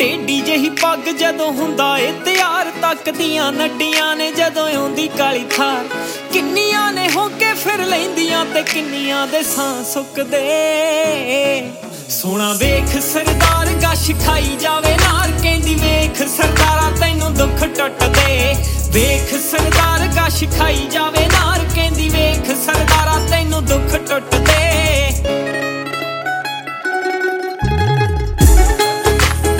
ਟੇਢੀ ਜਿਹੀ ਪੱਗ ਜਦੋਂ ਹੁੰਦਾ ਏ ਤਿਆਰ, ਤੱਕਦੀਆਂ ਨੱਡੀਆਂ ਨੇ ਜਦੋਂ ਆਉਂਦੀ ਕਾਲੀ ਥਾਰ। ਕਿੰਨੀਆਂ ਨੇ ਹੋ ਕੇ ਫਿਰ ਲੈਂਦੀਆਂ ਤੇ ਕਿੰਨੀਆਂ ਦੇ ਸਾਹ ਸੁੱਕਦੇ। ਸੋਹਣਾ ਵੇਖ ਸਰਦਾਰ ਗਸ਼ ਖਾਈ ਜਾਵੇ ਨਾਰ, ਕਹਿੰਦੀ ਵੇਖ ਸਰਦਾਰਾ ਤੈਨੂੰ ਦੁੱਖ ਟੁੱਟਦੇ। ਵੇਖ ਸਰਦਾਰ ਗਸ਼ ਖਾਈ